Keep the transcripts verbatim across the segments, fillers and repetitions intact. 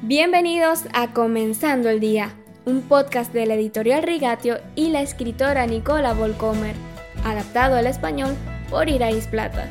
Bienvenidos a Comenzando el Día, un podcast de la editorial Rigatio y la escritora Nicola Volcomer, adaptado al español por Irais Plata.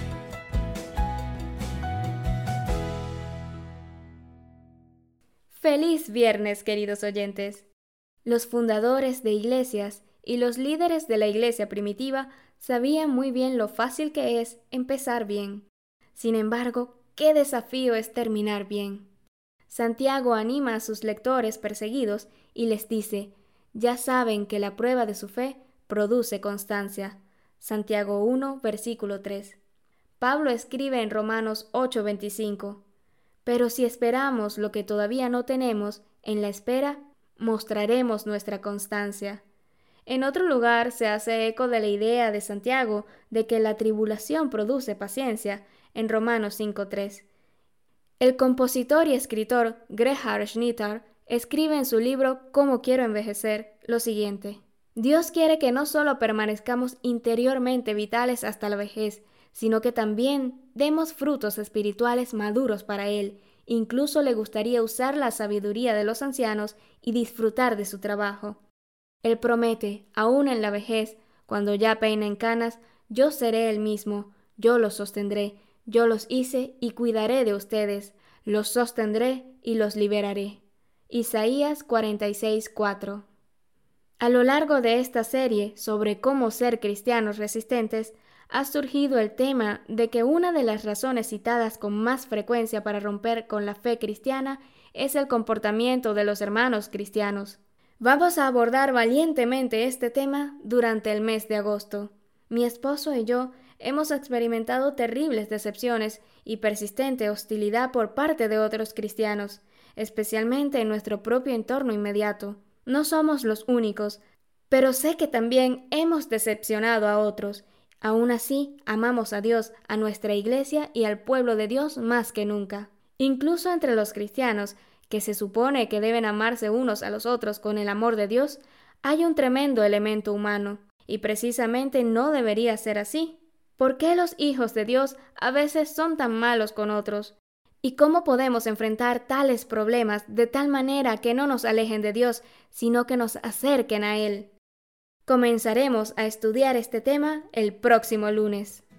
Feliz viernes, queridos oyentes. Los fundadores de iglesias y los líderes de la iglesia primitiva sabían muy bien lo fácil que es empezar bien. Sin embargo, qué desafío es terminar bien. Santiago anima a sus lectores perseguidos y les dice: ya saben que la prueba de su fe produce constancia. Santiago uno, versículo tres. Pablo escribe en Romanos ocho, veinticinco: pero si esperamos lo que todavía no tenemos, en la espera mostraremos nuestra constancia. En otro lugar se hace eco de la idea de Santiago de que la tribulación produce paciencia, en Romanos cinco, tres. El compositor y escritor Gerhard Schnitter escribe en su libro Cómo quiero envejecer lo siguiente: Dios quiere que no solo permanezcamos interiormente vitales hasta la vejez, sino que también demos frutos espirituales maduros para Él. Incluso le gustaría usar la sabiduría de los ancianos y disfrutar de su trabajo. Él promete, aún en la vejez, cuando ya peinen canas: yo seré el mismo, yo los sostendré, yo los hice y cuidaré de ustedes, los sostendré y los liberaré. Isaías cuarenta y seis, cuatro. A lo largo de esta serie sobre cómo ser cristianos resistentes, ha surgido el tema de que una de las razones citadas con más frecuencia para romper con la fe cristiana es el comportamiento de los hermanos cristianos. Vamos a abordar valientemente este tema durante el mes de agosto. Mi esposo y yo hemos experimentado terribles decepciones y persistente hostilidad por parte de otros cristianos, especialmente en nuestro propio entorno inmediato. No somos los únicos, pero sé que también hemos decepcionado a otros. Aún así, amamos a Dios, a nuestra iglesia y al pueblo de Dios más que nunca. Incluso entre los cristianos, que se supone que deben amarse unos a los otros con el amor de Dios, hay un tremendo elemento humano, y precisamente no debería ser así. ¿Por qué los hijos de Dios a veces son tan malos con otros? ¿Y cómo podemos enfrentar tales problemas de tal manera que no nos alejen de Dios, sino que nos acerquen a Él? Comenzaremos a estudiar este tema el próximo lunes.